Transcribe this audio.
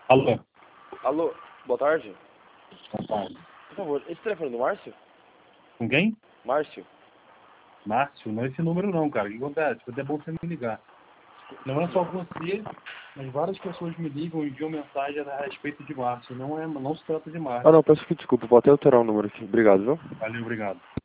Alô? Alô, boa tarde. Boa tarde. Por favor, esse telefone é do Márcio? Com quem? Márcio? Márcio, não é esse número não, cara. O que acontece? Foi até bom você me ligar. Não é só você, mas várias pessoas me ligam e enviam mensagem a respeito de Márcio. Não se trata de Márcio. Ah, não, peço que desculpa, vou até alterar o número aqui. Obrigado, viu? Valeu, obrigado.